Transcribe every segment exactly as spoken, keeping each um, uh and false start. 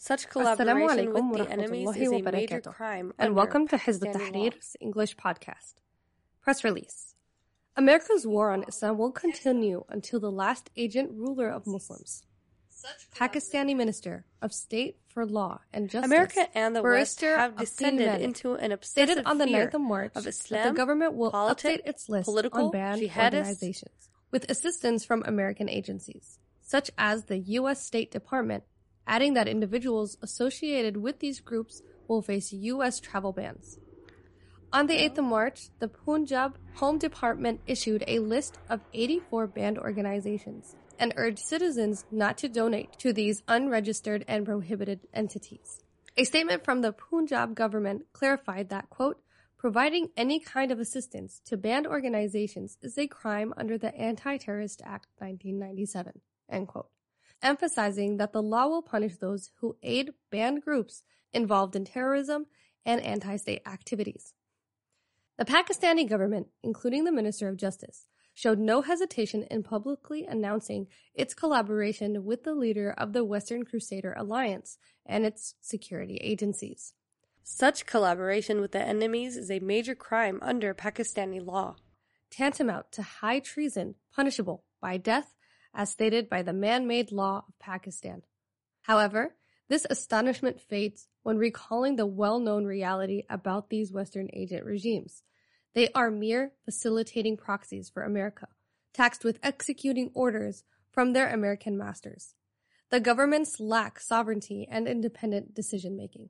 Such Assalamu collaboration alaikum with wa the enemies rahmatullahi is wa a major barakatuh. crime And under welcome to Hizb Pakistani law. ut-Tahrir's English podcast. Press release. America's war on Islam will continue until the last agent ruler of Muslims, Pakistani Minister of State for Law and Justice, America and the West Barrister have Abdeen descended Malik, into an stated obsessive on the fear ninth of March of that Islam, the government will politic, update its list political, on banned jihadists, organizations with assistance from American agencies, such as the U S State Department, adding that individuals associated with these groups will face U S travel bans. On the eighth of March, the Punjab Home Department issued a list of eighty-four banned organizations and urged citizens not to donate to these unregistered and prohibited entities. A statement from the Punjab government clarified that, quote, providing any kind of assistance to banned organizations is a crime under the Anti-Terrorist Act nineteen ninety-seven, end quote, emphasizing that the law will punish those who aid banned groups involved in terrorism and anti-state activities. The Pakistani government, including the Minister of Justice, showed no hesitation in publicly announcing its collaboration with the leader of the Western Crusader Alliance and its security agencies. Such collaboration with the enemies is a major crime under Pakistani law, tantamount to high treason punishable by death as stated by the man-made law of Pakistan. However, this astonishment fades when recalling the well-known reality about these Western agent regimes. They are mere facilitating proxies for America, taxed with executing orders from their American masters. The governments lack sovereignty and independent decision-making.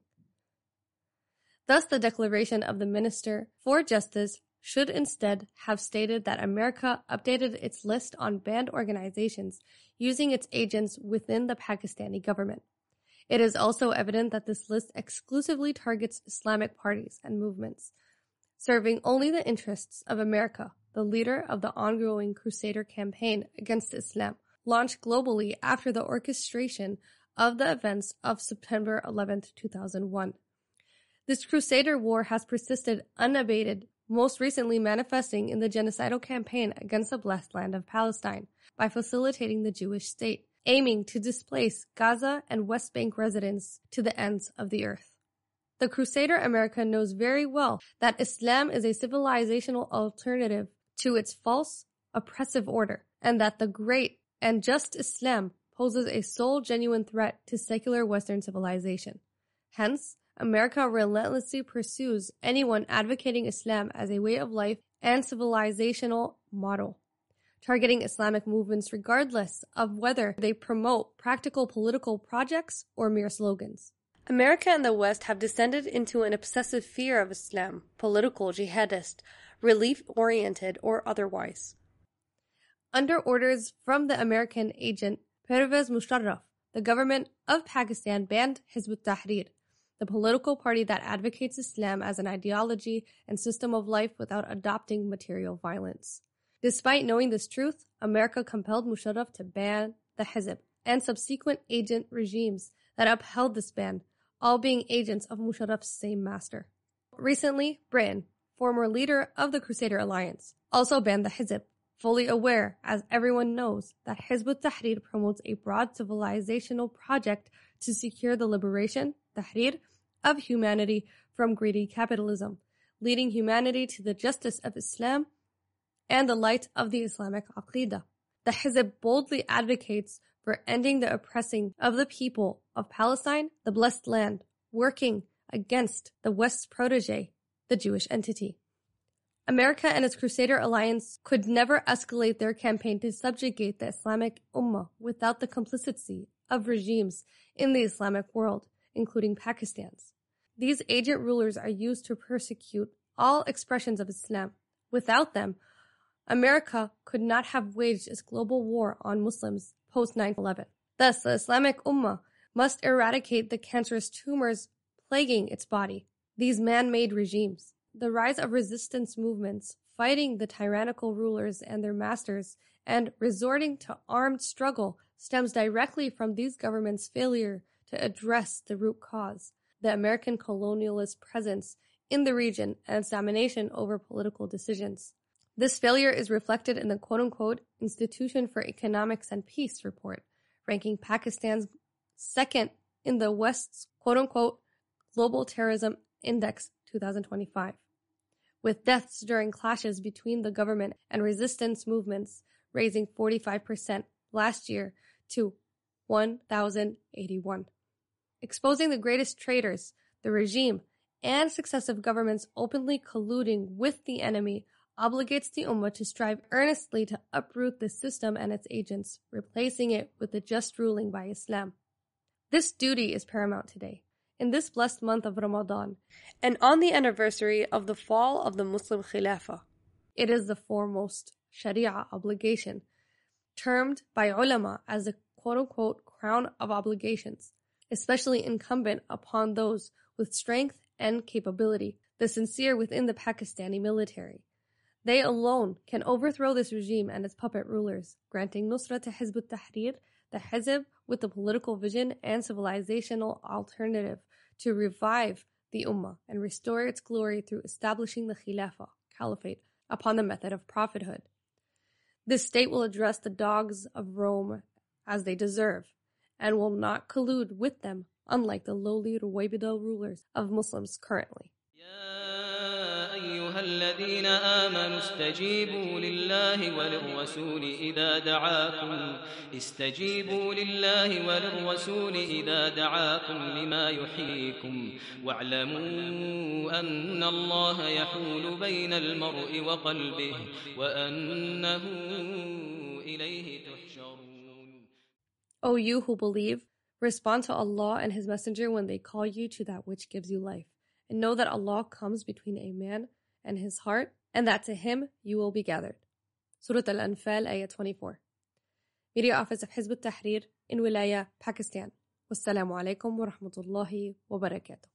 Thus, the declaration of the Minister for Justice should instead have stated that America updated its list on banned organizations using its agents within the Pakistani government. It is also evident that this list exclusively targets Islamic parties and movements, serving only the interests of America, the leader of the ongoing Crusader campaign against Islam, launched globally after the orchestration of the events of September eleventh, two thousand one. This Crusader war has persisted unabated, most recently manifesting in the genocidal campaign against the blessed land of Palestine by facilitating the Jewish state, aiming to displace Gaza and West Bank residents to the ends of the earth. The Crusader America knows very well that Islam is a civilizational alternative to its false, oppressive order, and that the great and just Islam poses a sole genuine threat to secular Western civilization. Hence, America relentlessly pursues anyone advocating Islam as a way of life and civilizational model, targeting Islamic movements regardless of whether they promote practical political projects or mere slogans. America and the West have descended into an obsessive fear of Islam, political, jihadist, relief-oriented, or otherwise. Under orders from the American agent Pervez Musharraf, the government of Pakistan banned Hizb ut-Tahrir, the political party that advocates Islam as an ideology and system of life without adopting material violence. Despite knowing this truth, America compelled Musharraf to ban the Hizb and subsequent agent regimes that upheld this ban, all being agents of Musharraf's same master. Recently, Britain, former leader of the Crusader Alliance, also banned the Hizb, fully aware, as everyone knows, that Hizb ut-Tahrir promotes a broad civilizational project to secure the liberation, tahrir, of humanity from greedy capitalism, leading humanity to the justice of Islam and the light of the Islamic Aqidah. The Hizb boldly advocates for ending the oppressing of the people of Palestine, the blessed land, working against the West's protege, the Jewish entity. America and its Crusader Alliance could never escalate their campaign to subjugate the Islamic Ummah without the complicity of regimes in the Islamic world, including Pakistan's. These agent rulers are used to persecute all expressions of Islam. Without them, America could not have waged its global war on Muslims post nine eleven. Thus, the Islamic Ummah must eradicate the cancerous tumors plaguing its body, these man-made regimes. The rise of resistance movements, fighting the tyrannical rulers and their masters, and resorting to armed struggle stems directly from these governments' failure to address the root cause, the American colonialist presence in the region and its domination over political decisions. This failure is reflected in the quote-unquote Institution for Economics and Peace report, ranking Pakistan's second in the West's quote-unquote Global Terrorism Index twenty twenty-five, with deaths during clashes between the government and resistance movements raising forty-five percent last year to one thousand eighty-one. Exposing the greatest traitors, the regime, and successive governments openly colluding with the enemy obligates the Ummah to strive earnestly to uproot the system and its agents, replacing it with the just ruling by Islam. This duty is paramount today, in this blessed month of Ramadan, and on the anniversary of the fall of the Muslim Khilafah. It is the foremost Sharia obligation, termed by ulama as the quote-unquote crown of obligations, especially incumbent upon those with strength and capability, the sincere within the Pakistani military. They alone can overthrow this regime and its puppet rulers, granting Nusra to Hizb ut-Tahrir, the Hizb with the political vision and civilizational alternative to revive the Ummah and restore its glory through establishing the Khilafah, Caliphate, upon the method of prophethood. This state will address the dogs of Rome as they deserve, and will not collude with them, unlike the lowly Ruwaybida rulers of Muslims currently. أيها الذين آمنوا استجيبوا لله وللرسول إذا دعاكم استجيبوا لله وللرسول إذا دعاكم لما يحييكم واعلموا أن الله يحول بين المرء وقلبه وأنه إليه تحشرون. O you who believe, respond to Allah and His Messenger when they call you to that which gives you life. And know that Allah comes between a man and his heart, and that to Him you will be gathered. Surah Al-Anfal, Ayah twenty-four. Media Office of Hizb ut-Tahrir in Wilaya, Pakistan. Wassalamu alaikum wa rahmatullahi wa barakatuh.